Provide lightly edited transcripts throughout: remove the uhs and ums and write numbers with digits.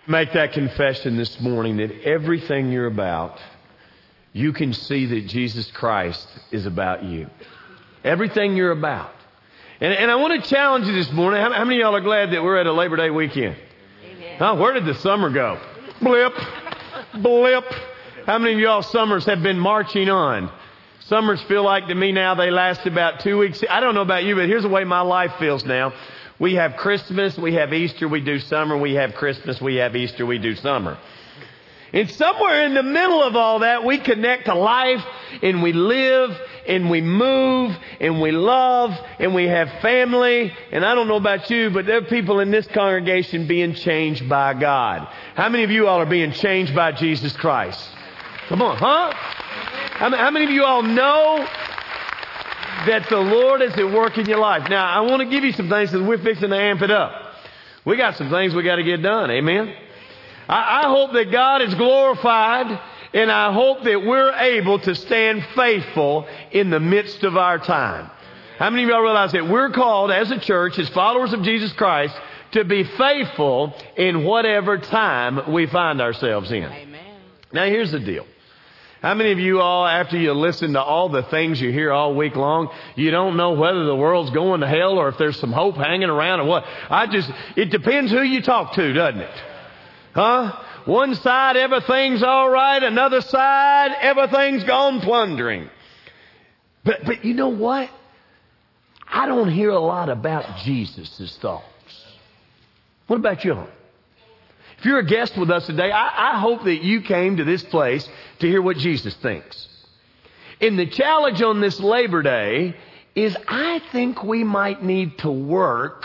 Make that confession this morning that everything you're about, you can see that Jesus Christ is about you. Everything you're about. And I want to challenge you this morning. How many of y'all are glad that we're at a Labor Day weekend? Amen. Huh? Where did the summer go? Blip. Blip. How many of y'all summers have been marching on? Summers feel like to me now they last about 2 weeks. I don't know about you, but here's the way my life feels now. We have Christmas, we have Easter, we do summer. We have Christmas, we have Easter, we do summer. And somewhere in the middle of all that, we connect to life, and we live, and we move, and we love, and we have family. And I don't know about you, but there are people in this congregation being changed by God. How many of you all are being changed by Jesus Christ? Come on, huh? How many of you all know that the Lord is at work in your life? Now, I want to give you some things because we're fixing to amp it up. We got some things we got to get done. Amen? I hope that God is glorified, and I hope that we're able to stand faithful in the midst of our time. How many of y'all realize that we're called as a church, as followers of Jesus Christ, to be faithful in whatever time we find ourselves in? Amen. Now, here's the deal. How many of you all, after you listen to all the things you hear all week long, you don't know whether the world's going to hell or if there's some hope hanging around or what? It depends who you talk to, doesn't it? Huh? One side, everything's all right. Another side, everything's gone plundering. But you know what? I don't hear a lot about Jesus' thoughts. What about you? If you're a guest with us today, I hope that you came to this place to hear what Jesus thinks. And the challenge on this Labor Day is I think we might need to work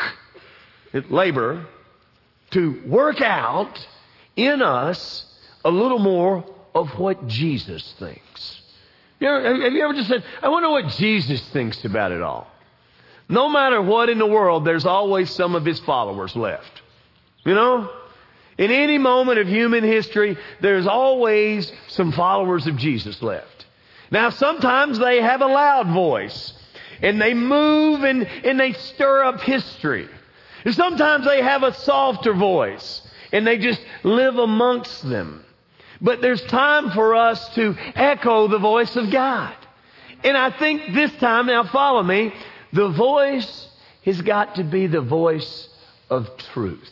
out in us a little more of what Jesus thinks. Have you ever just said, I wonder what Jesus thinks about it all? No matter what in the world, there's always some of his followers left. You know? In any moment of human history, there's always some followers of Jesus left. Now, sometimes they have a loud voice, and they move and they stir up history. And sometimes they have a softer voice, and they just live amongst them. But there's time for us to echo the voice of God. And I think this time, now follow me, the voice has got to be the voice of truth.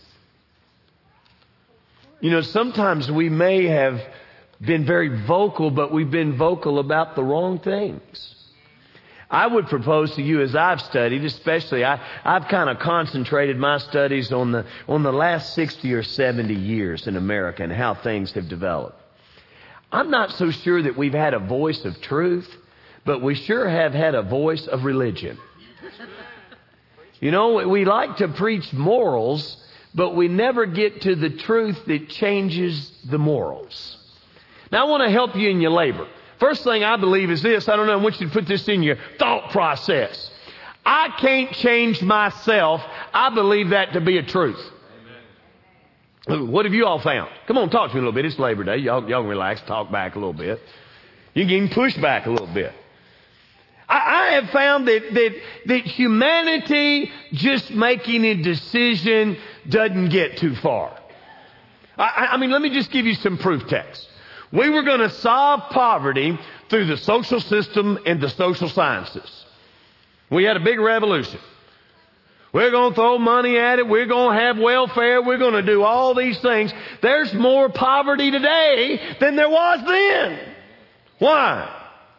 You know, sometimes we may have been very vocal, but we've been vocal about the wrong things. I would propose to you, as I've studied, especially I've kind of concentrated my studies on the last 60 or 70 years in America and how things have developed. I'm not so sure that we've had a voice of truth, but we sure have had a voice of religion. You know, we like to preach morals, but we never get to the truth that changes the morals. Now, I want to help you in your labor. First thing I believe is this. I don't know. I want you to put this in your thought process. I can't change myself. I believe that to be a truth. Amen. What have you all found? Come on, talk to me a little bit. It's Labor Day. Y'all can relax, talk back a little bit. You can push back a little bit. I have found that humanity just making a decision doesn't get too far. I mean, let me just give you some proof text. We were going to solve poverty through the social system and the social sciences. We had a big revolution. We're going to throw money at it. We're going to have welfare. We're going to do all these things. There's more poverty today than there was then. Why?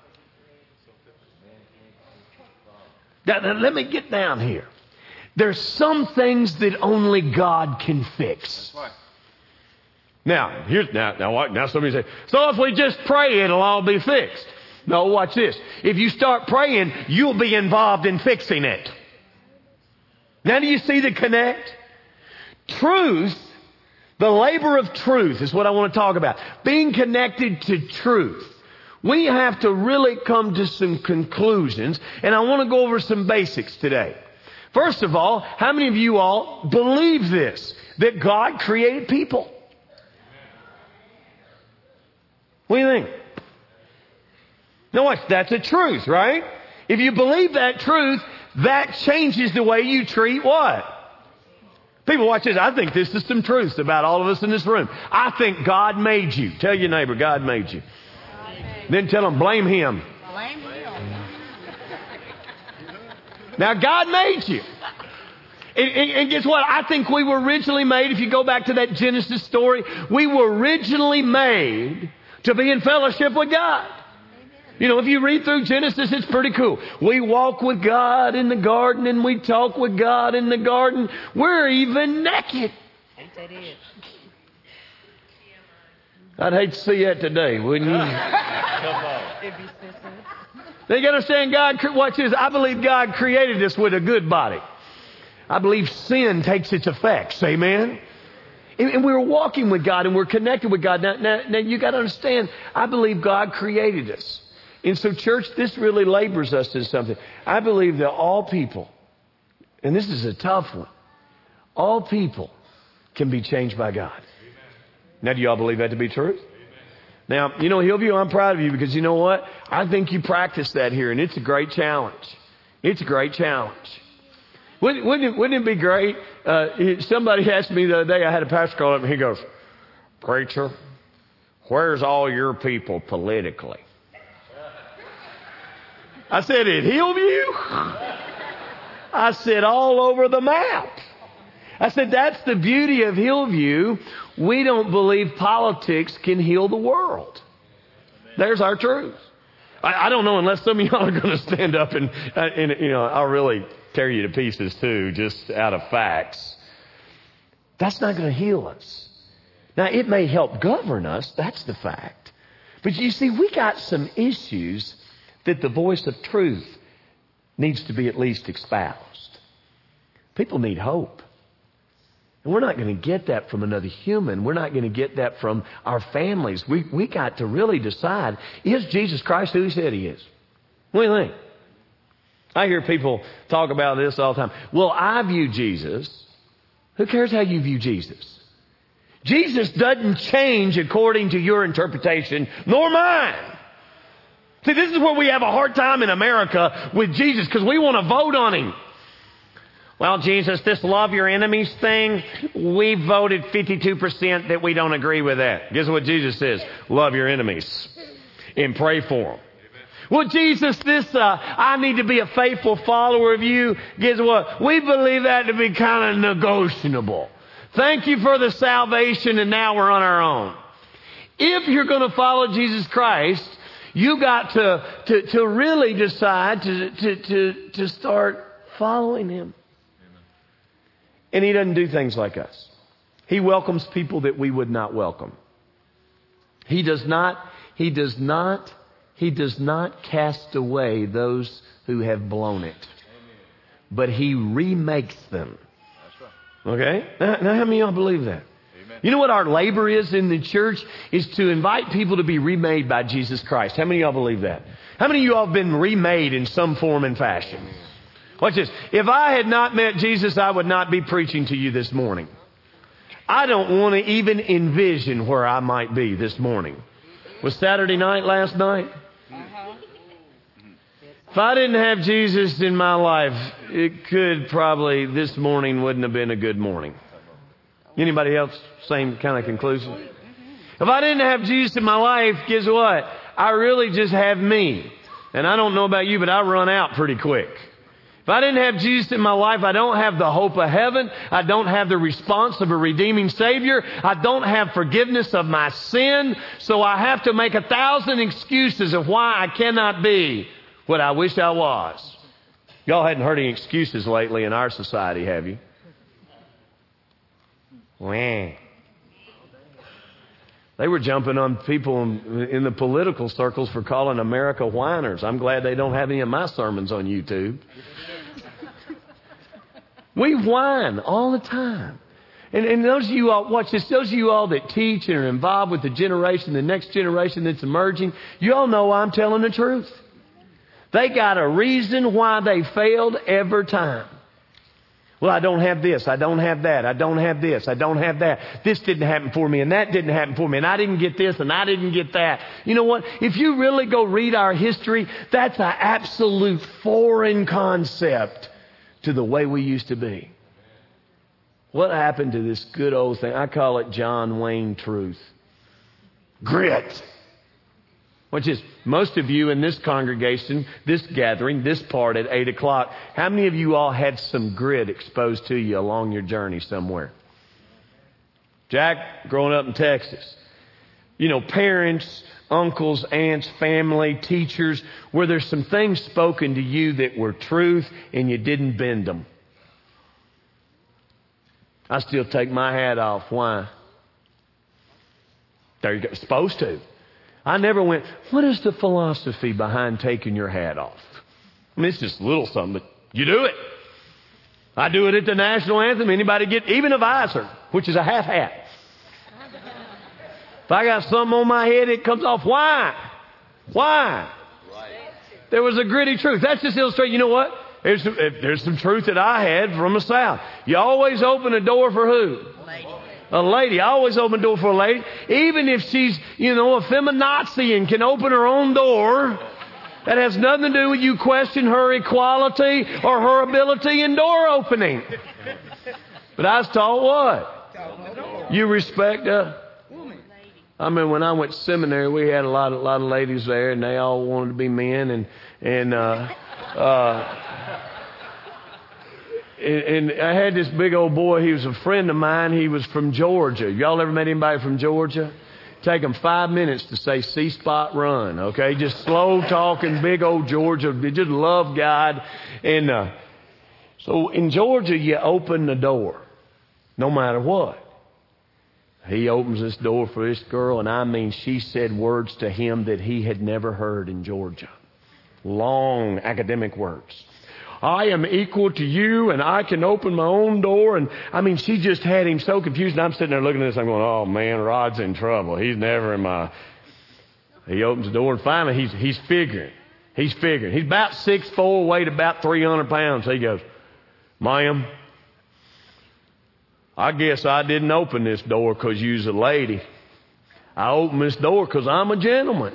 Now, let me get down here. There's some things that only God can fix. Now, now somebody say, so if we just pray, it'll all be fixed. No, watch this. If you start praying, you'll be involved in fixing it. Now, do you see the connect? Truth, the labor of truth is what I want to talk about. Being connected to truth. We have to really come to some conclusions, and I want to go over some basics today. First of all, how many of you all believe this? That God created people? What do you think? No, that's a truth, right? If you believe that truth, that changes the way you treat what? People, watch this. I think this is some truth about all of us in this room. I think God made you. Tell your neighbor, God made you. Then tell them, blame Him. Blame Him. Now, God made you. And guess what? I think we were originally made, if you go back to that Genesis story, we were originally made to be in fellowship with God. You know, if you read through Genesis, it's pretty cool. We walk with God in the garden and we talk with God in the garden. We're even naked. I'd hate to see that today, wouldn't you? Now you got to understand, God, watch this. I believe God created us with a good body. I believe sin takes its effects. Amen? And we're walking with God and we're connected with God. Now you got to understand, I believe God created us. And so, church, this really labors us in something. I believe that all people, and this is a tough one, all people can be changed by God. Now, do y'all believe that to be true? Now, you know, Hillview, I'm proud of you because you know what? I think you practice that here, and it's a great challenge. It's a great challenge. Wouldn't it be great? Somebody asked me the other day, I had a pastor call up, and he goes, "Preacher, where's all your people politically?" I said, "At Hillview?" I said, "All over the map." I said, that's the beauty of Hillview. We don't believe politics can heal the world. There's our truth. I don't know, unless some of y'all are going to stand up and you know, I'll really tear you to pieces too, just out of facts. That's not going to heal us. Now, it may help govern us. That's the fact. But you see, we got some issues that the voice of truth needs to be at least espoused. People need hope. And we're not going to get that from another human. We're not going to get that from our families. We got to really decide, is Jesus Christ who He said He is? What do you think? I hear people talk about this all the time. Well, I view Jesus. Who cares how you view Jesus? Jesus doesn't change according to your interpretation, nor mine. See, this is where we have a hard time in America with Jesus because we want to vote on Him. Well, Jesus, this love your enemies thing, we voted 52% that we don't agree with that. Guess what Jesus says? Love your enemies and pray for them. Well, Jesus, I need to be a faithful follower of you. Guess what? We believe that to be kind of negotiable. Thank you for the salvation, and now we're on our own. If you're going to follow Jesus Christ, you got to really decide to start following Him. And He doesn't do things like us. He welcomes people that we would not welcome. He does not cast away those who have blown it. But He remakes them. Okay? Now how many of y'all believe that? Amen. You know what our labor is in the church? Is to invite people to be remade by Jesus Christ. How many of y'all believe that? How many of y'all have been remade in some form and fashion? Watch this. If I had not met Jesus, I would not be preaching to you this morning. I don't want to even envision where I might be this morning. Was Saturday night last night? If I didn't have Jesus in my life, it could probably, this morning wouldn't have been a good morning. Anybody else, same kind of conclusion? If I didn't have Jesus in my life, guess what? I really just have me. And I don't know about you, but I run out pretty quick. If I didn't have Jesus in my life, I don't have the hope of heaven. I don't have the response of a redeeming Savior. I don't have forgiveness of my sin. So I have to make 1,000 excuses of why I cannot be what I wish I was. Y'all hadn't heard any excuses lately in our society, have you? Wah. They were jumping on people in the political circles for calling America whiners. I'm glad they don't have any of my sermons on YouTube. We whine all the time. And those of you all, watch this, those of you all that teach and are involved with the next generation that's emerging, you all know I'm telling the truth. They got a reason why they failed every time. Well, I don't have this, I don't have that, I don't have this, I don't have that. This didn't happen for me, and that didn't happen for me, and I didn't get this, and I didn't get that. You know what? If you really go read our history, that's an absolute foreign concept to the way we used to be. What happened to this good old thing? I call it John Wayne truth. Grit. Which is, most of you in this congregation, this gathering, this part at 8 o'clock, how many of you all had some grit exposed to you along your journey somewhere? Jack, growing up in Texas, you know, parents, uncles, aunts, family, teachers, where there's some things spoken to you that were truth and you didn't bend them. I still take my hat off. Why? There you go. Supposed to. I never went, what is the philosophy behind taking your hat off? I mean, it's just a little something, but you do it. I do it at the national anthem. Anybody get even a visor, which is a half hat. If I got something on my head, it comes off. Why? Why? There was a gritty truth. That's just illustrating, you know what? There's some truth that I had from the South. You always open a door for who? A lady. I always open a door for a lady. Even if she's, you know, a feminazi and can open her own door, that has nothing to do with you question her equality or her ability in door opening. But I was taught what? You respect a... I mean, when I went to seminary, we had a lot of ladies there, and they all wanted to be men, and I had this big old boy. He was a friend of mine. He was from Georgia. Y'all ever met anybody from Georgia? Take them 5 minutes to say C-spot run, okay? Just slow talking, big old Georgia. They just love God. And so in Georgia, you open the door, no matter what. He opens this door for this girl, and I mean, she said words to him that he had never heard in Georgia. Long academic words. I am equal to you, and I can open my own door. And I mean, she just had him so confused. And I'm sitting there looking at this. I'm going, oh man, Rod's in trouble. He's never in my... He opens the door, and finally he's figuring. He's about 6'4", weighed about 300 pounds. He goes, ma'am, I guess I didn't open this door because you's a lady. I opened this door because I'm a gentleman.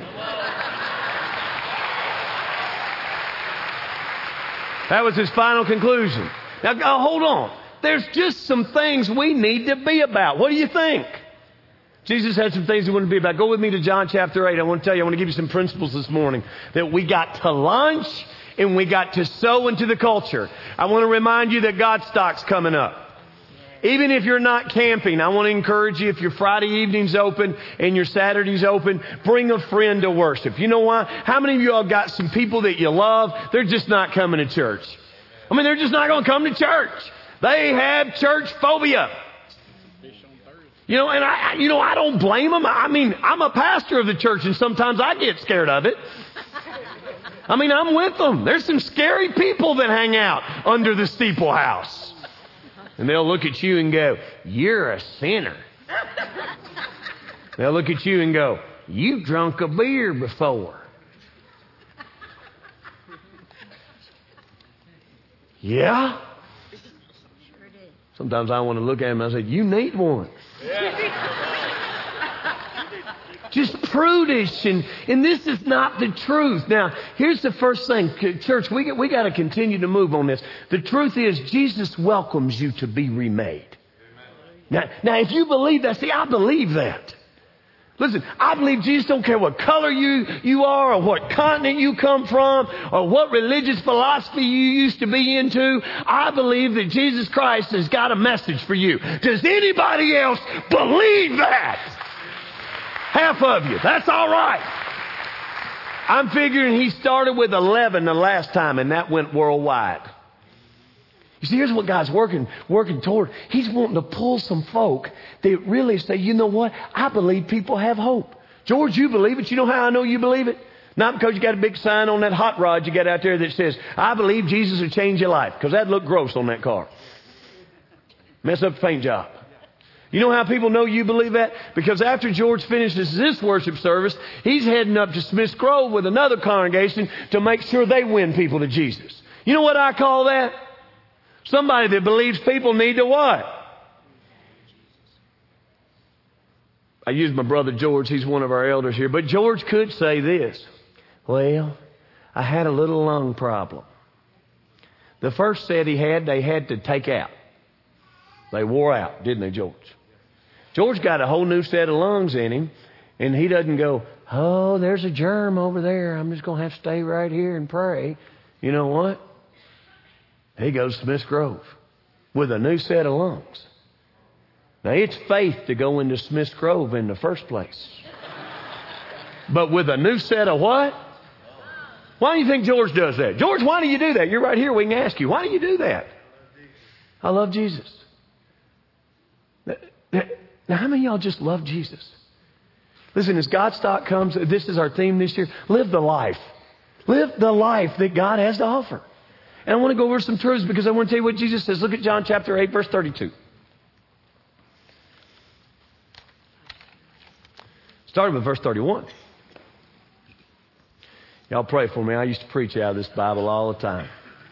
That was his final conclusion. Now, hold on. There's just some things we need to be about. What do you think? Jesus had some things he wanted to be about. Go with me to John chapter 8. I want to tell you, I want to give you some principles this morning that we got to launch and we got to sow into the culture. I want to remind you that Godstock's coming up. Even if you're not camping, I want to encourage you, if your Friday evening's open and your Saturday's open, bring a friend to worship. You know why? How many of you all got some people that you love? They're just not coming to church. I mean, they're just not going to come to church. They have church phobia. You know, and I don't blame them. I mean, I'm a pastor of the church, and sometimes I get scared of it. I mean, I'm with them. There's some scary people that hang out under the steeple house. And they'll look at you and go, you're a sinner. They'll look at you and go, you've drunk a beer before. Yeah? Sometimes I want to look at him and I say, you need one. Just prudish, and this is not the truth. Now, here's the first thing. Church, we got to continue to move on this. The truth is, Jesus welcomes you to be remade. Now, if you believe that, see, I believe that. Listen, I believe Jesus don't care what color you are or what continent you come from or what religious philosophy you used to be into. I believe that Jesus Christ has got a message for you. Does anybody else believe that? Half of you. That's all right. I'm figuring he started with 11 the last time, and that went worldwide. You see, here's what God's working toward. He's wanting to pull some folk that really say, you know what? I believe people have hope. George, you believe it. You know how I know you believe it? Not because you got a big sign on that hot rod you got out there that says, I believe Jesus will change your life. Because that'd look gross on that car. Mess up the paint job. You know how people know you believe that? Because after George finishes this worship service, he's heading up to Smiths Grove with another congregation to make sure they win people to Jesus. You know what I call that? Somebody that believes people need to what? I use my brother George. He's one of our elders here. But George could say this. Well, I had a little lung problem. The first set they had to take out. They wore out, didn't they, George? George got a whole new set of lungs in him, and he doesn't go, oh, there's a germ over there. I'm just going to have to stay right here and pray. You know what? He goes to Smiths Grove with a new set of lungs. Now, it's faith to go into Smiths Grove in the first place. But with a new set of what? Why do you think George does that? George, why do you do that? You're right here. We can ask you. Why do you do that? I love Jesus. Now, how many of y'all just love Jesus? Listen, as Godstock comes, this is our theme this year. Live the life. Live the life that God has to offer. And I want to go over some truths because I want to tell you what Jesus says. Look at John chapter 8, verse 32. Starting with verse 31. Y'all pray for me. I used to preach out of this Bible all the time.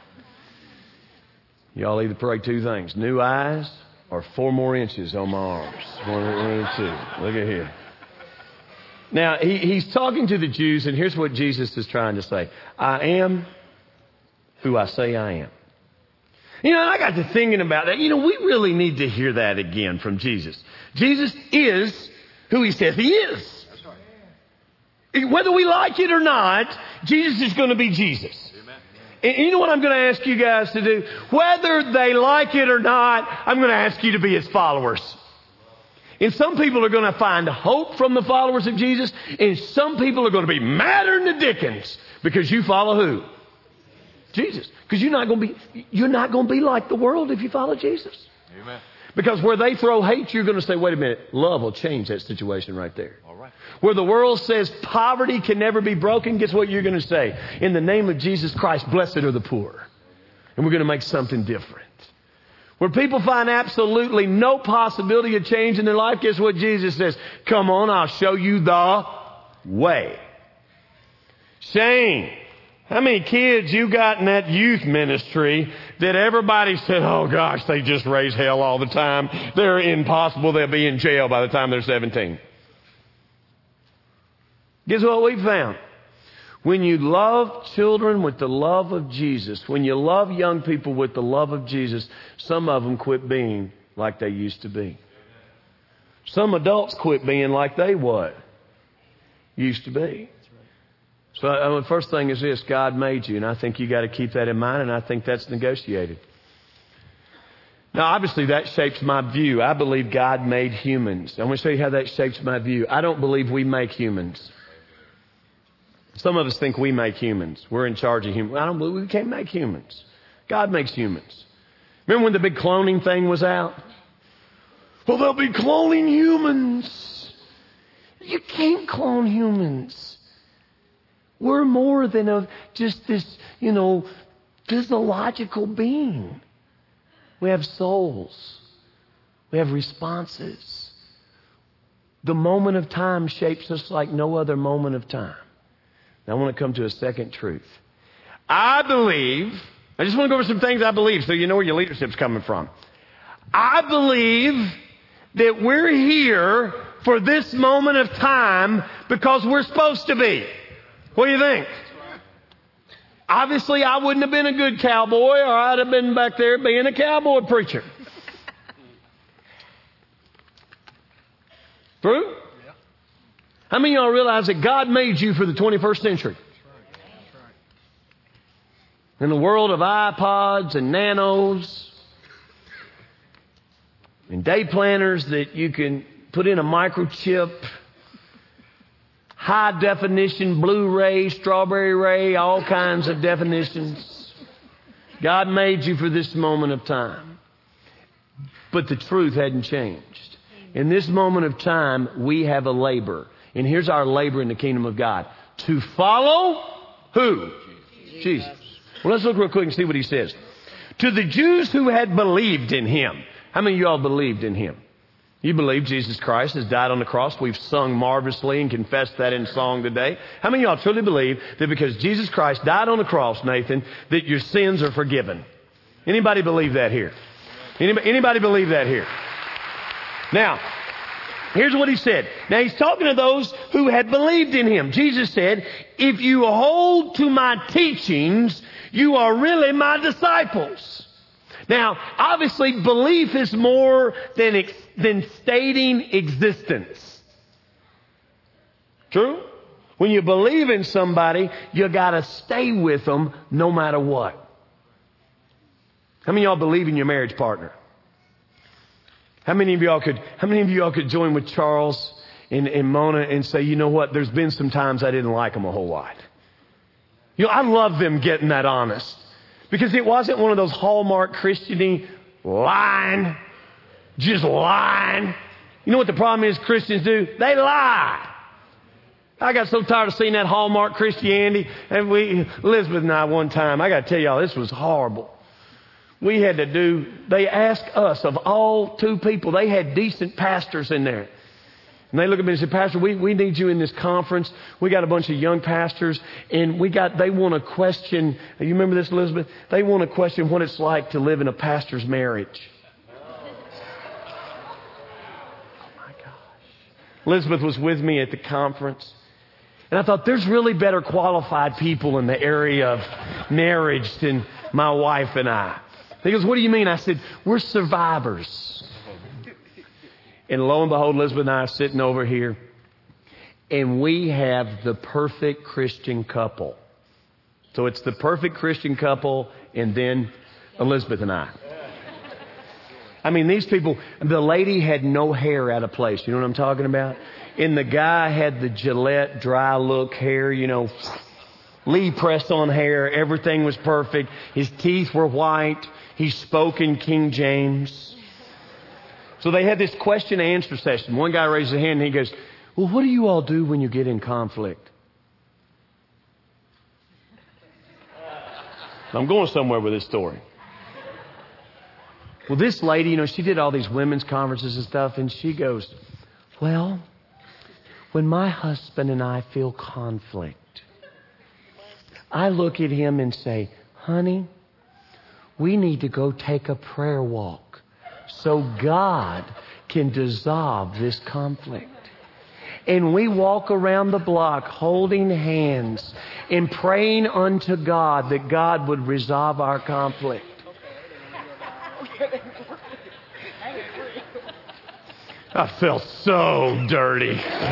Y'all either pray two things. New eyes or 4 more inches on my arms. 1 and 2. Look at here. Now, he's talking to the Jews, and here's what Jesus is trying to say. I am who I say I am. You know, and I got to thinking about that. You know, we really need to hear that again from Jesus. Jesus is who he says he is. Whether we like it or not, Jesus is going to be Jesus. Amen. And you know what I'm going to ask you guys to do? Whether they like it or not, I'm going to ask you to be his followers. And some people are going to find hope from the followers of Jesus. And some people are going to be madder than the dickens because you follow who? Jesus. Because you're not going to be like the world if you follow Jesus. Amen. Because where they throw hate, you're going to say, wait a minute, love will change that situation right there. All right. Where the world says poverty can never be broken, guess what you're going to say? In the name of Jesus Christ, blessed are the poor. And we're going to make something different. Where people find absolutely no possibility of change in their life, guess what Jesus says? Come on, I'll show you the way. Shane, how many kids you got in that youth ministry that everybody said, oh gosh, they just raise hell all the time. They're impossible. They'll be in jail by the time they're 17. Guess what we found? When you love children with the love of Jesus, when you love young people with the love of Jesus, some of them quit being like they used to be. Some adults quit being like they what? Used to be. So the first thing is this, God made you, and I think you got to keep that in mind, and I think that's negotiated. Now, obviously, that shapes my view. I believe God made humans. I'm going to show you how that shapes my view. I don't believe we make humans. Some of us think we make humans. We're in charge of humans. I don't believe we can't make humans. God makes humans. Remember when the big cloning thing was out? Well, they'll be cloning humans. You can't clone humans. We're more than just this, physiological being. We have souls. We have responses. The moment of time shapes us like no other moment of time. Now I want to come to a second truth. I just want to go over some things I believe so you know where your leadership's coming from. I believe that we're here for this moment of time because we're supposed to be. What do you think? Obviously, I wouldn't have been a good cowboy, or I'd have been back there being a cowboy preacher. True? Yeah. How many of y'all realize that God made you for the 21st century? In the world of iPods and nanos and day planners that you can put in a microchip, high definition, Blu-ray, strawberry ray, all kinds of definitions. God made you for this moment of time. But the truth hadn't changed. In this moment of time, we have a labor. And here's our labor in the kingdom of God. To follow who? Jesus. Well, let's look real quick and see what he says. To the Jews who had believed in him. How many of y'all believed in him? You believe Jesus Christ has died on the cross. We've sung marvelously and confessed that in song today. How many of y'all truly believe that because Jesus Christ died on the cross, Nathan, that your sins are forgiven? Anybody believe that here? Anybody believe that here? Now, here's what he said. Now, he's talking to those who had believed in him. Jesus said, if you hold to my teachings, you are really my disciples. Now, obviously, belief is more than stating existence. True? When you believe in somebody, you got to stay with them no matter what. How many of y'all believe in your marriage partner? How many of y'all could join with Charles and Mona and say, you know what, there's been some times I didn't like them a whole lot. You know, I love them getting that honest. Because it wasn't one of those Hallmark Christian-y lying, just lying. You know what the problem is Christians do? They lie. I got so tired of seeing that Hallmark Christianity. And Elizabeth and I one time, I got to tell y'all, this was horrible. They asked us, of all two people, they had decent pastors in there. And they look at me and say, Pastor, we need you in this conference. We got a bunch of young pastors, and they want to question, you remember this, Elizabeth? They want to question what it's like to live in a pastor's marriage. Oh my gosh. Elizabeth was with me at the conference, and I thought, there's really better qualified people in the area of marriage than my wife and I. He goes, what do you mean? I said, we're survivors. And lo and behold, Elizabeth and I are sitting over here, and we have the perfect Christian couple. So it's the perfect Christian couple, and then Elizabeth and I. I mean, these people, the lady had no hair out of place. You know what I'm talking about? And the guy had the Gillette dry look hair, you know, Lee press-on hair. Everything was perfect. His teeth were white. He spoke in King James. So they had this question and answer session. One guy raised his hand and he goes, well, what do you all do when you get in conflict? I'm going somewhere with this story. Well, this lady, you know, she did all these women's conferences and stuff, and she goes, well, when my husband and I feel conflict, I look at him and say, honey, we need to go take a prayer walk so God can dissolve this conflict. And we walk around the block holding hands and praying unto God that God would resolve our conflict. I felt so dirty.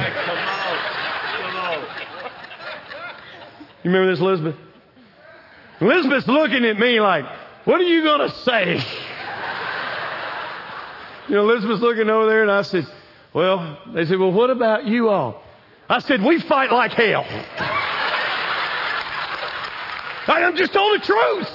You remember this, Elizabeth? Elizabeth's looking at me like, what are you going to say? You know, Elizabeth's looking over there, and I said, they said, well, what about you all? I said, we fight like hell. I'm just told the truth.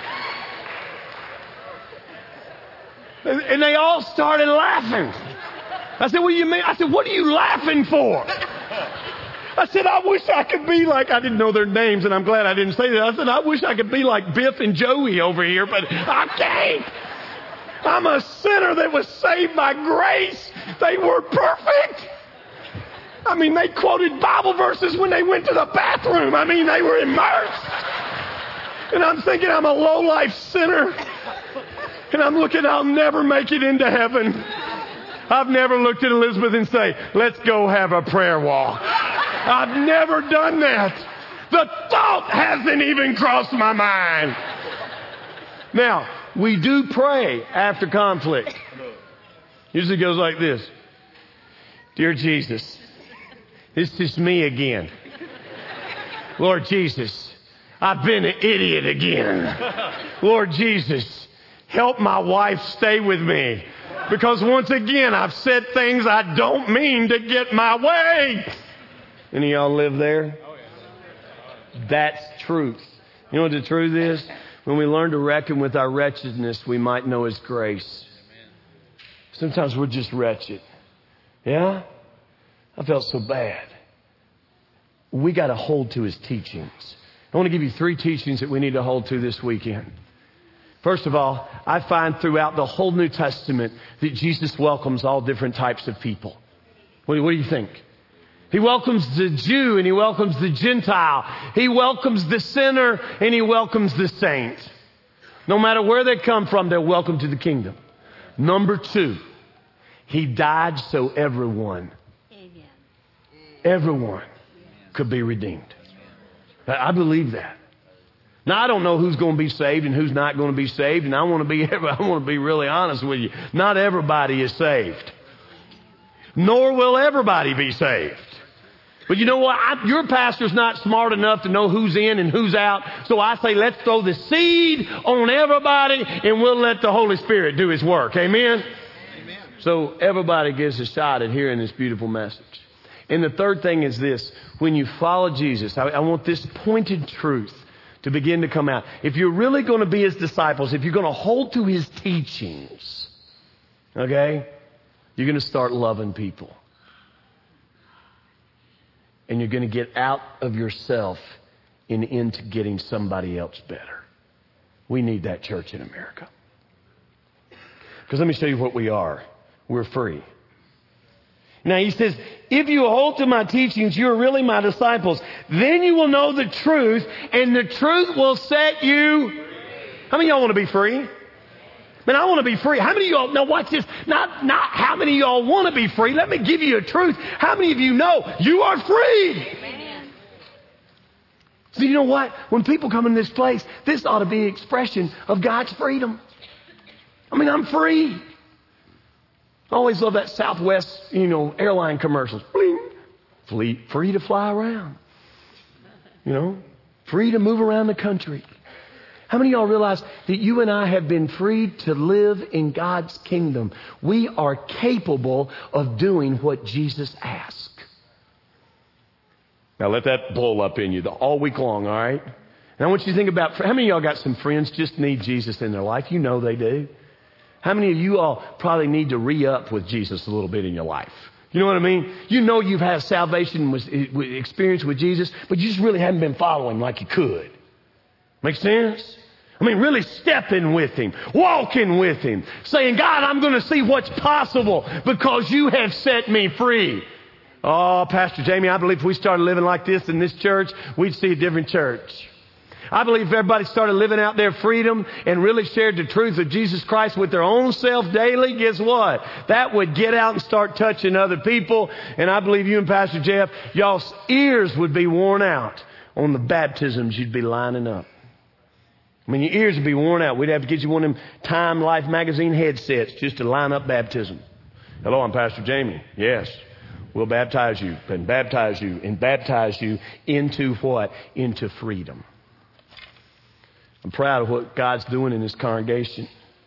And they all started laughing. I said, what do you mean? I said, what are you laughing for? I said, I wish I could be like, I didn't know their names, and I'm glad I didn't say that. I said, I wish I could be like Biff and Joey over here, but I can't. I'm a sinner that was saved by grace. They were perfect. I mean, they quoted Bible verses when they went to the bathroom. I mean, they were immersed. And I'm thinking I'm a low-life sinner. And I'm looking, I'll never make it into heaven. I've never looked at Elizabeth and say, let's go have a prayer walk. I've never done that. The thought hasn't even crossed my mind. Now, we do pray after conflict. Usually goes like this. Dear Jesus, this is me again. Lord Jesus, I've been an idiot again. Lord Jesus, help my wife stay with me. Because once again, I've said things I don't mean to get my way. Any of y'all live there? That's truth. You know what the truth is? When we learn to reckon with our wretchedness, we might know His grace. Sometimes we're just wretched. Yeah? I felt so bad. We got to hold to His teachings. I want to give you 3 teachings that we need to hold to this weekend. First of all, I find throughout the whole New Testament that Jesus welcomes all different types of people. What do you think? He welcomes the Jew and He welcomes the Gentile. He welcomes the sinner and He welcomes the saint. No matter where they come from, they're welcome to the kingdom. Number 2, He died so everyone could be redeemed. I believe that. Now, I don't know who's going to be saved and who's not going to be saved, and I want to be really honest with you. Not everybody is saved. Nor will everybody be saved. But you know what? Your pastor's not smart enough to know who's in and who's out. So I say, let's throw the seed on everybody and we'll let the Holy Spirit do His work. Amen? Amen. So everybody gets a shot at hearing this beautiful message. And the third thing is this. When you follow Jesus, I want this pointed truth to begin to come out. If you're really going to be His disciples, if you're going to hold to His teachings, okay, you're going to start loving people. And you're going to get out of yourself and into getting somebody else better. We need that, church in America. Because let me show you what we are. We're free. Now He says, if you hold to my teachings, you are really my disciples. Then you will know the truth, and the truth will set you free. How many of y'all want to be free? Man, I want to be free. How many of y'all, now watch this, not how many of y'all want to be free. Let me give you a truth. How many of you know you are free? Amen. So you know what? When people come in this place, this ought to be an expression of God's freedom. I mean, I'm free. I always love that Southwest, airline commercials. Bling. Free to fly around. Free to move around the country. How many of y'all realize that you and I have been freed to live in God's kingdom? We are capable of doing what Jesus asked. Now let that blow up in you all week long, all right? And I want you to think about, how many of y'all got some friends just need Jesus in their life? You know they do. How many of you all probably need to re-up with Jesus a little bit in your life? You know what I mean? You know you've had salvation experience with Jesus, but you just really haven't been following like you could. Make sense? I mean, really stepping with Him, walking with Him, saying, God, I'm going to see what's possible because you have set me free. Oh, Pastor Jamie, I believe if we started living like this in this church, we'd see a different church. I believe if everybody started living out their freedom and really shared the truth of Jesus Christ with their own self daily, guess what? That would get out and start touching other people. And I believe you and Pastor Jeff, y'all's ears would be worn out on the baptisms you'd be lining up. I mean, your ears would be worn out. We'd have to get you one of them Time Life magazine headsets just to line up baptism. Hello, I'm Pastor Jamie. Yes, we'll baptize you and baptize you and baptize you into what? Into freedom. I'm proud of what God's doing in this congregation.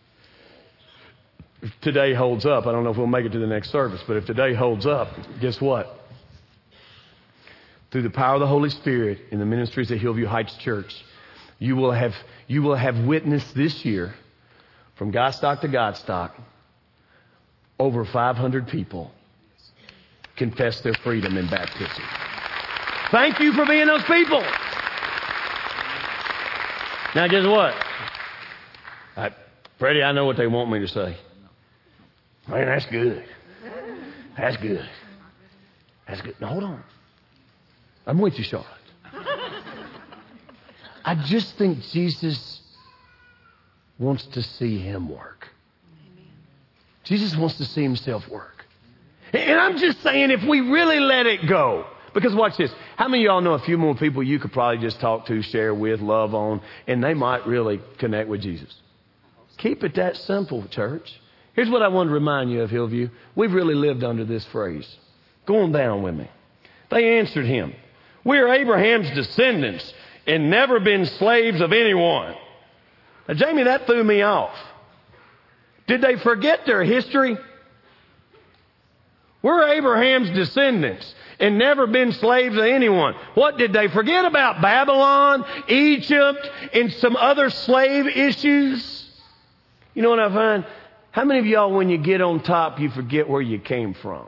If today holds up, I don't know if we'll make it to the next service, but if today holds up, guess what? Through the power of the Holy Spirit in the ministries at Hillview Heights Church, you will have witnessed this year, from Godstock to Godstock, over 500 people confess their freedom in baptism. Thank you for being those people. Now, guess what? Freddie, I know what they want me to say. Man, that's good. That's good. That's good. Now, hold on. I'm with you, Charlotte. I just think Jesus wants to see Him work. Jesus wants to see Himself work. And I'm just saying, if we really let it go, because watch this. How many of y'all know a few more people you could probably just talk to, share with, love on, and they might really connect with Jesus? Keep it that simple, church. Here's what I want to remind you of, Hillview. We've really lived under this phrase. Go on down with me. They answered Him, we are Abraham's descendants and never been slaves of anyone. Now, Jamie, that threw me off. Did they forget their history? We're Abraham's descendants and never been slaves of anyone. What did they forget about? Babylon, Egypt, and some other slave issues? You know what I find? How many of y'all, when you get on top, you forget where you came from?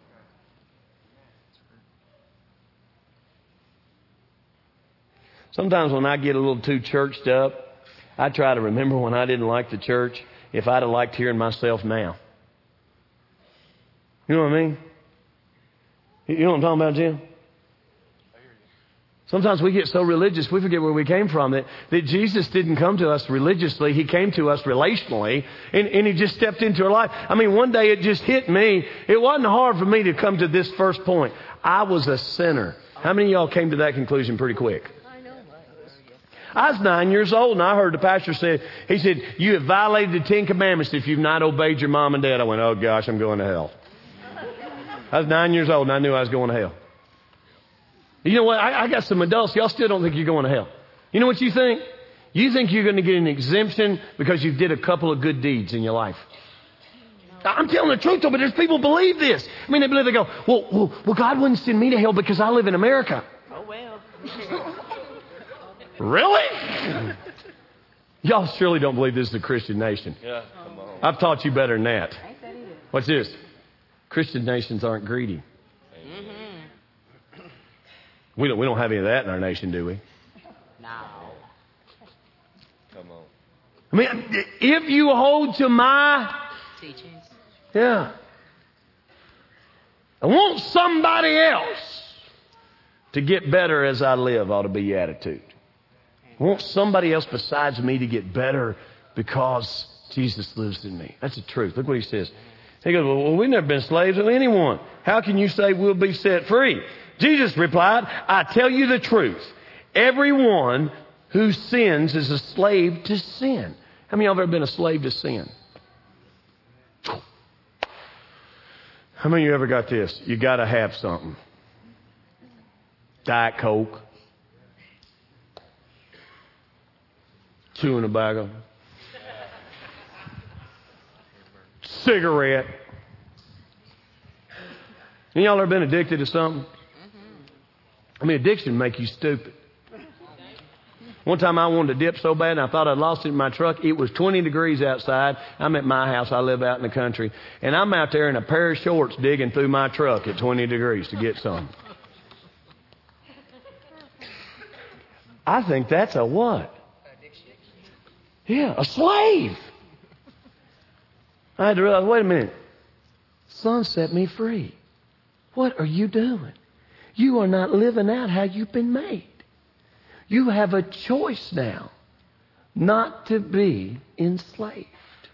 Sometimes when I get a little too churched up, I try to remember when I didn't like the church, if I'd have liked hearing myself now. You know what I mean? You know what I'm talking about, Jim? Sometimes we get so religious, we forget where we came from, that Jesus didn't come to us religiously. He came to us relationally, and He just stepped into our life. I mean, one day it just hit me. It wasn't hard for me to come to this first point. I was a sinner. How many of y'all came to that conclusion pretty quick? I was 9 years old, and I heard the pastor say, he said, you have violated the 10 Commandments if you've not obeyed your mom and dad. I went, oh, gosh, I'm going to hell. I was 9 years old, and I knew I was going to hell. You know what? I got some adults. Y'all still don't think you're going to hell. You know what you think? You think you're going to get an exemption because you did a couple of good deeds in your life. I'm telling the truth, though, but there's people believe this. I mean, they go, well, God wouldn't send me to hell because I live in America. Oh, well. Really? Y'all surely don't believe this is a Christian nation. Yeah, come on. I've taught you better than that. What's this? Christian nations aren't greedy. We don't have any of that in our nation, do we? No. Come on. I mean, if you hold to my Teachings. yeah, I want somebody else to get better as I live ought to be your attitude. I want somebody else besides me to get better because Jesus lives in me. That's the truth. Look what he says. He goes, well, we've never been slaves of anyone. How can you say we'll be set free? Jesus replied, I tell you the truth. Everyone who sins is a slave to sin. How many of you have ever been a slave to sin? How many of you ever got this? You got to have something. Diet Coke. Chewing tobacco. Cigarette. Any of y'all ever been addicted to something? I mean, addiction make you stupid. One time I wanted to dip so bad and I thought I'd lost it in my truck. It was 20 degrees outside. I'm at my house. I live out in the country. And I'm out there in a pair of shorts digging through my truck at 20 degrees to get some. I think that's a what? Yeah, a slave. I had to realize, wait a minute. Son set me free. What are you doing? You are not living out how you've been made. You have a choice now not to be enslaved.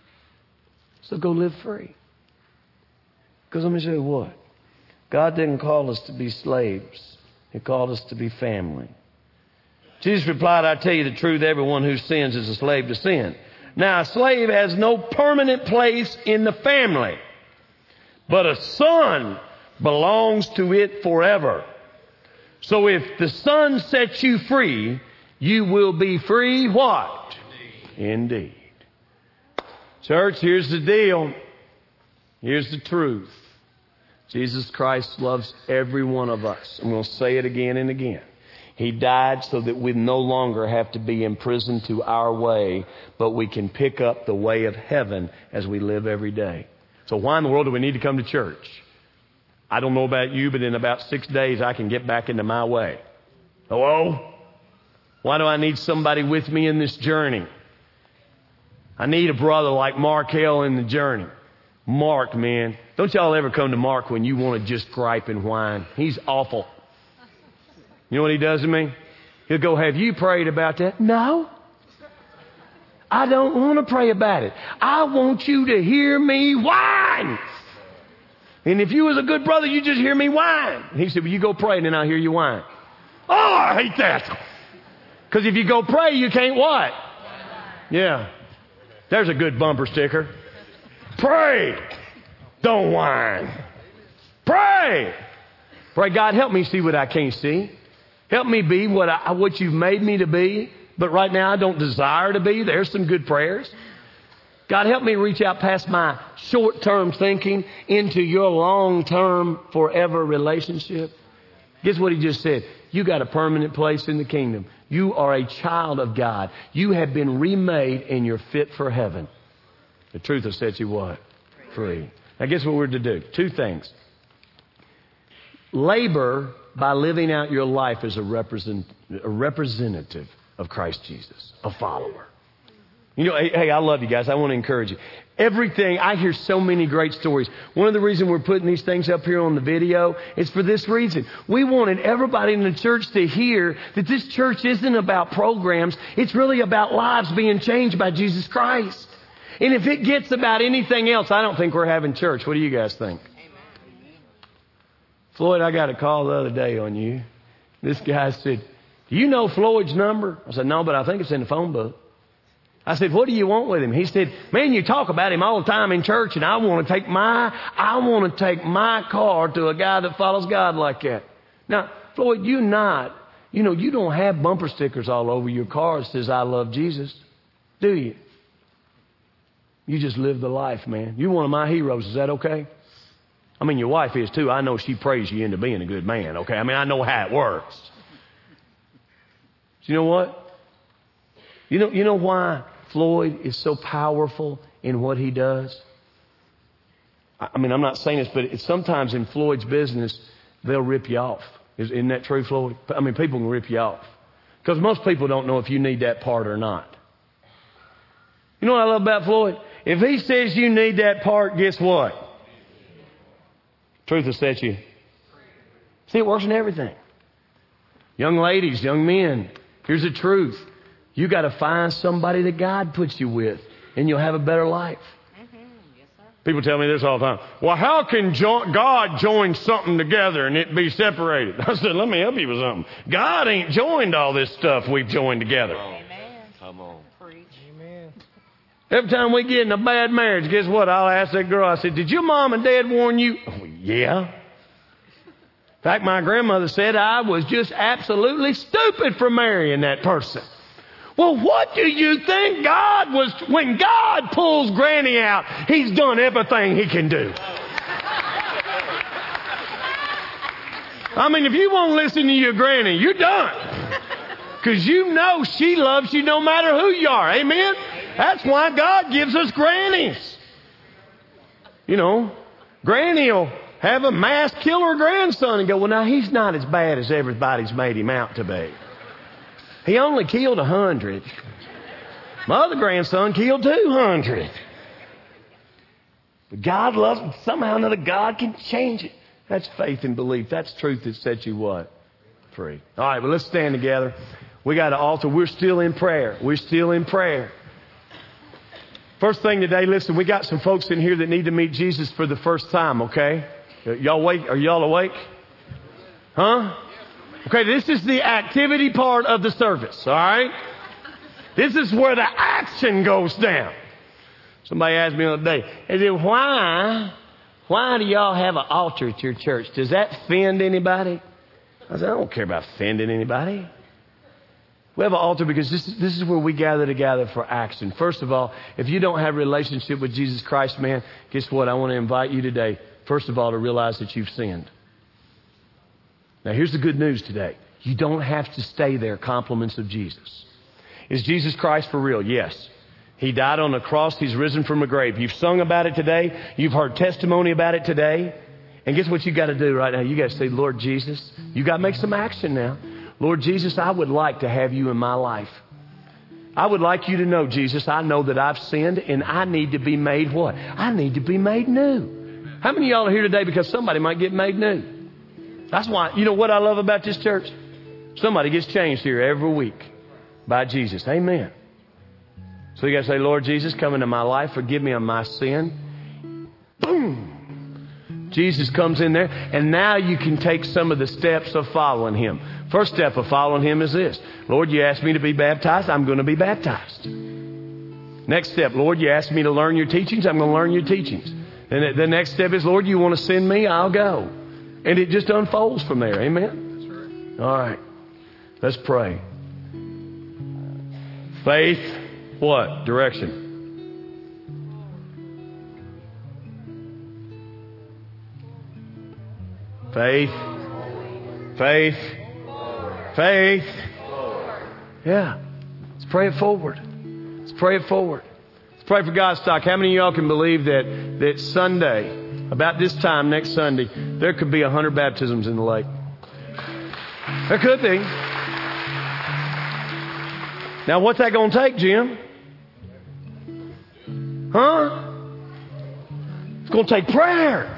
So go live free. Because let me show you what. God didn't call us to be slaves. He called us to be family. Jesus replied, I tell you the truth, everyone who sins is a slave to sin. Now, a slave has no permanent place in the family, but a son belongs to it forever. So if the Son sets you free, you will be free what? Indeed. Church, here's the deal. Here's the truth. Jesus Christ loves every one of us. I'm going to say it again and again. He died so that we no longer have to be imprisoned to our way, but we can pick up the way of heaven as we live every day. So why in the world do we need to come to church? I don't know about you, but in about 6 days, I can get back into my way. Hello? Why do I need somebody with me in this journey? I need a brother like Mark Hale in the journey. Mark, man. Don't y'all ever come to Mark when you want to just gripe and whine. He's awful. You know what he does to me? He'll go, have you prayed about that? No. I don't want to pray about it. I want you to hear me whine. And if you was a good brother, you just hear me whine. And he said, well, you go pray and then I'll hear you whine. Oh, I hate that. Because if you go pray, you can't what? Yeah. There's a good bumper sticker. Pray. Don't whine. Pray. Pray, God, help me see what I can't see. Help me be what you've made me to be. But right now I don't desire to be. There's some good prayers. God, help me reach out past my short-term thinking into your long-term, forever relationship. Guess what he just said? You got a permanent place in the kingdom. You are a child of God. You have been remade and you're fit for heaven. The truth will set you what? Free. Now guess what we're to do? 2 things. Labor by living out your life as a representative of Christ Jesus, a follower. You know, hey, I love you guys. I want to encourage you. Everything, I hear so many great stories. One of the reasons we're putting these things up here on the video is for this reason. We wanted everybody in the church to hear that this church isn't about programs. It's really about lives being changed by Jesus Christ. And if it gets about anything else, I don't think we're having church. What do you guys think? Floyd, I got a call the other day on you. This guy said, Do you know Floyd's number? I said, no, but I think it's in the phone book. I said, what do you want with him? He said, man, you talk about him all the time in church, and I want to take my car to a guy that follows God like that. Now, Floyd, you don't have bumper stickers all over your car that says, I love Jesus, do you? You just live the life, man. You're one of my heroes. Is that okay? I mean, your wife is too. I know she prays you into being a good man, okay? I mean, I know how it works. Do you know what? You know why Floyd is so powerful in what he does? I mean, I'm not saying this, but sometimes in Floyd's business, they'll rip you off. Isn't that true, Floyd? I mean, people can rip you off. Because most people don't know if you need that part or not. You know what I love about Floyd? If he says you need that part, guess what? Truth will set you. See, it works in everything. Young ladies, young men, here's the truth. You got to find somebody that God puts you with, and you'll have a better life. Yes, sir. People tell me this all the time. Well, how can God join something together and it be separated? I said, let me help you with something. God ain't joined all this stuff we've joined together. Amen. Come on. Preach. Amen. Every time we get in a bad marriage, guess what? I'll ask that girl, I said, did your mom and dad warn you? Oh, yeah. In fact, my grandmother said I was just absolutely stupid for marrying that person. Well, what do you think God was, when God pulls Granny out, He's done everything He can do. I mean, if you won't listen to your granny, you're done. Because you know she loves you no matter who you are. Amen? That's why God gives us grannies. You know, Granny will have a mass killer grandson and go, well, now he's not as bad as everybody's made him out to be. He only killed 100. My other grandson killed 200. But God loves him. Somehow or another, God can change it. That's faith and belief. That's truth that sets you what? Free. All right, well, let's stand together. We got an altar. We're still in prayer. We're still in prayer. First thing today, listen, we got some folks in here that need to meet Jesus for the first time, okay? Y'all awake? Are y'all awake? Huh? Okay, this is the activity part of the service, all right? This is where the action goes down. Somebody asked me the other day, I said, why do y'all have an altar at your church? Does that offend anybody? I said, I don't care about offending anybody. We have an altar because this is where we gather together for action. First of all, if you don't have a relationship with Jesus Christ, man, guess what? I want to invite you today, first of all, to realize that you've sinned. Now, here's the good news today. You don't have to stay there, compliments of Jesus. Is Jesus Christ for real? Yes. He died on the cross. He's risen from the grave. You've sung about it today. You've heard testimony about it today. And guess what you got to do right now? You got to say, Lord Jesus, you got to make some action now. Lord Jesus, I would like to have you in my life. I would like you to know, Jesus, I know that I've sinned and I need to be made what? I need to be made new. How many of y'all are here today because somebody might get made new? That's why, you know what I love about this church? Somebody gets changed here every week by Jesus. Amen. So you got to say, Lord Jesus, come into my life. Forgive me of my sin. Boom. Jesus comes in there. And now you can take some of the steps of following Him. First step of following Him is this. Lord, you asked me to be baptized. I'm going to be baptized. Next step, Lord, you asked me to learn your teachings. I'm going to learn your teachings. And the next step is, Lord, you want to send me? I'll go. And it just unfolds from there. Amen? That's right. All right. Let's pray. Faith, what? Direction. Faith. Faith. Faith. Yeah. Let's pray it forward. Let's pray it forward. Let's pray for God's stock. How many of y'all can believe that Sunday, about this time next Sunday, there could be 100 baptisms in the lake? There could be. Now, what's that going to take, Jim? Huh? It's going to take prayer.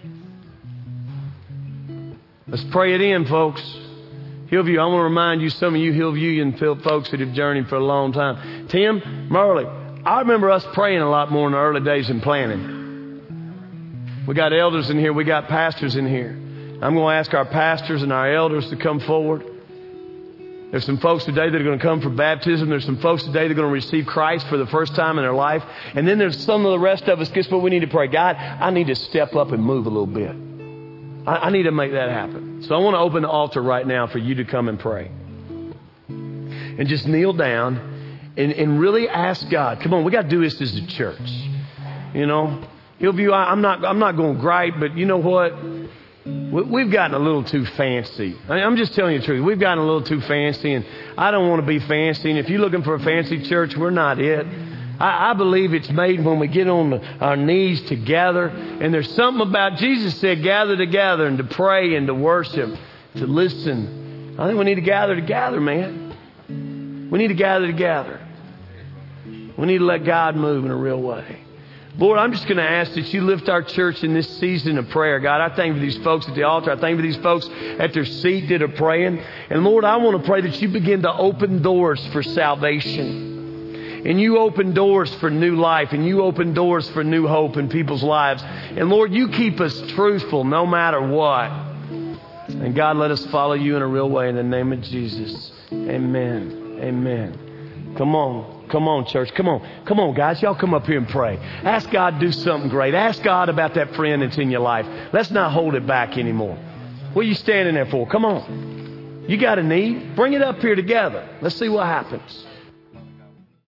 Let's pray it in, folks. Hillview, I want to remind you, some of you Hillviewian folks that have journeyed for a long time. Tim, Merle, I remember us praying a lot more in the early days than planning. We got elders in here. We got pastors in here. I'm going to ask our pastors and our elders to come forward. There's some folks today that are going to come for baptism. There's some folks today that are going to receive Christ for the first time in their life. And then there's some of the rest of us. Guess what we need to pray? God, I need to step up and move a little bit. I need to make that happen. So I want to open the altar right now for you to come and pray. And just kneel down and really ask God. Come on, we got to do this as a church. You know, Hillview, I'm not going to gripe, but you know what? We've gotten a little too fancy. I'm just telling you the truth. We've gotten a little too fancy, and I don't want to be fancy. And if you're looking for a fancy church, we're not it. I believe it's made when we get on our knees together. And there's something about Jesus said, gather together and to pray and to worship, to listen. I think we need to gather together, man. We need to gather together. We need to let God move in a real way. Lord, I'm just going to ask that you lift our church in this season of prayer. God, I thank you for these folks at the altar. I thank you for these folks at their seat that are praying. And Lord, I want to pray that you begin to open doors for salvation. And you open doors for new life. And you open doors for new hope in people's lives. And Lord, you keep us truthful no matter what. And God, let us follow you in a real way in the name of Jesus. Amen. Amen. Come on. Come on, church. Come on. Come on, guys. Y'all come up here and pray. Ask God to do something great. Ask God about that friend that's in your life. Let's not hold it back anymore. What are you standing there for? Come on. You got a need? Bring it up here together. Let's see what happens.